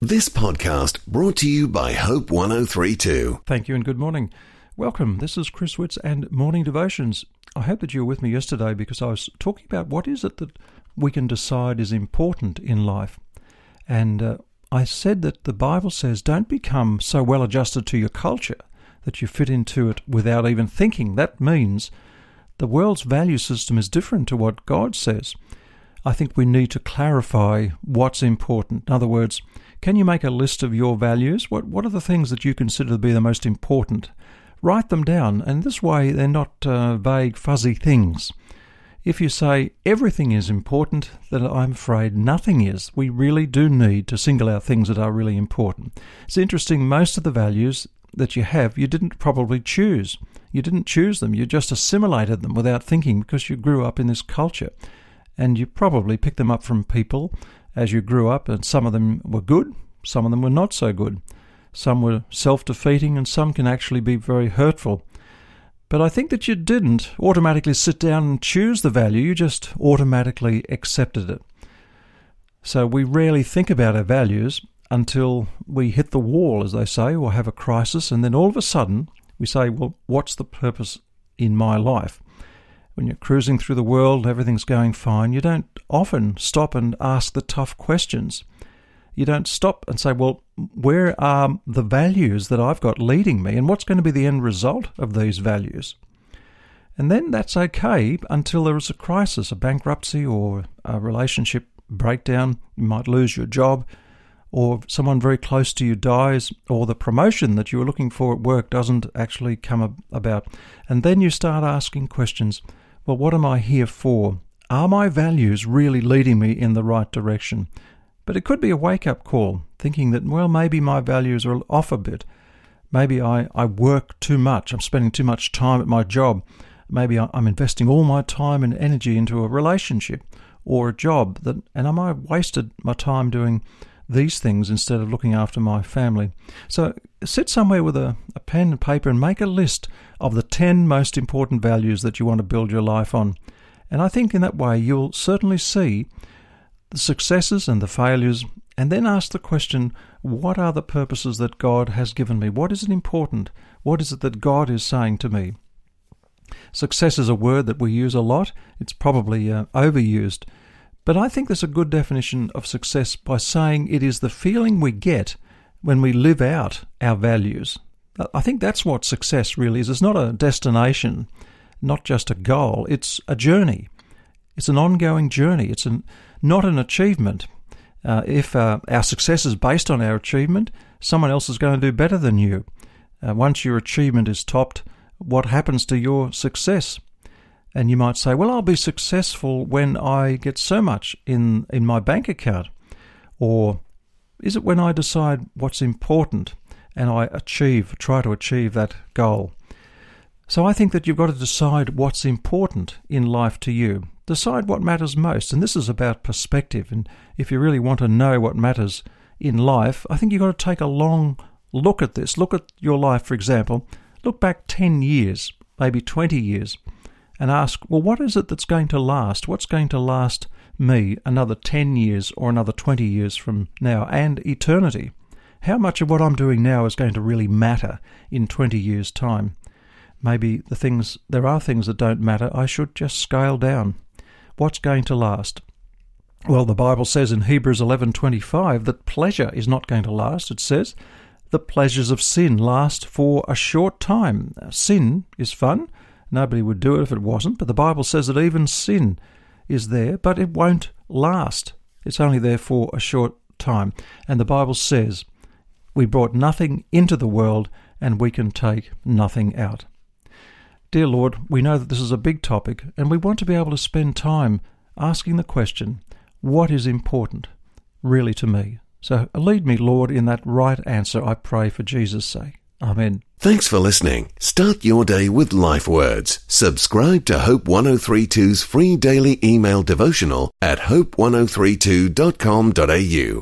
This podcast brought to you by Hope 1032. Thank you and good morning. Welcome. This is Chris Witts and Morning Devotions. I hope that you were with me yesterday because I was talking about what is it that we can decide is important in life. And I said that the Bible says don't become so well adjusted to your culture that you fit into it without even thinking. That means the world's value system is different to what God says. I think we need to clarify what's important. In other words, can you make a list of your values? What are the things that you consider to be the most important? Write them down, and this way they're not vague, fuzzy things. If you say everything is important, then I'm afraid nothing is. We really do need to single out things that are really important. It's interesting, most of the values that you have, you didn't probably choose. You didn't choose them, you just assimilated them without thinking because you grew up in this culture. And you probably picked them up from people as you grew up, and some of them were good, some of them were not so good. Some were self-defeating, and some can actually be very hurtful. But I think that you didn't automatically sit down and choose the value, you just automatically accepted it. So we rarely think about our values until we hit the wall, as they say, or have a crisis, and then all of a sudden we say, well, what's the purpose in my life? When you're cruising through the world, everything's going fine, you don't often stop and ask the tough questions. You don't stop and say, well, where are the values that I've got leading me, and what's going to be the end result of these values? And then that's okay until there is a crisis, a bankruptcy or a relationship breakdown. You might lose your job, or someone very close to you dies, or the promotion that you were looking for at work doesn't actually come about. And then you start asking questions. Well, what am I here for? Are my values really leading me in the right direction? But it could be a wake-up call, thinking that, well, maybe my values are off a bit. Maybe I work too much. I'm spending too much time at my job. Maybe I'm investing all my time and energy into a relationship or a job, and I might have wasted my time doing these things instead of looking after my family. So sit somewhere with a pen and paper and make a list of the 10 most important values that you want to build your life on. And I think in that way you'll certainly see the successes and the failures, and then ask the question, what are the purposes that God has given me? What is it important? What is it that God is saying to me? Success is a word that we use a lot. It's probably overused. But I think there's a good definition of success by saying it is the feeling we get when we live out our values. I think that's what success really is. It's not a destination, not just a goal. It's a journey. It's an ongoing journey. It's not an achievement. If our success is based on our achievement, someone else is going to do better than you. Once your achievement is topped, what happens to your success? And you might say, well, I'll be successful when I get so much in my bank account. Or is it when I decide what's important and I try to achieve that goal? So I think that you've got to decide what's important in life to you. Decide what matters most. And this is about perspective. And if you really want to know what matters in life, I think you've got to take a long look at this. Look at your life, for example. Look back 10 years, maybe 20 years. And ask, well, what is it that's going to last? What's going to last me another 10 years or another 20 years from now and eternity? How much of what I'm doing now is going to really matter in 20 years' time? Maybe there are things that don't matter. I should just scale down. What's going to last? Well, the Bible says in Hebrews 11:25 that pleasure is not going to last. It says the pleasures of sin last for a short time. Sin is fun. Nobody would do it if it wasn't, but the Bible says that even sin is there, but it won't last. It's only there for a short time. And the Bible says we brought nothing into the world and we can take nothing out. Dear Lord, we know that this is a big topic, and we want to be able to spend time asking the question, what is important really to me? So lead me, Lord, in that right answer, I pray for Jesus' sake. Amen. Thanks for listening. Start your day with Life Words. Subscribe to Hope 1032's free daily email devotional at hope1032.com.au.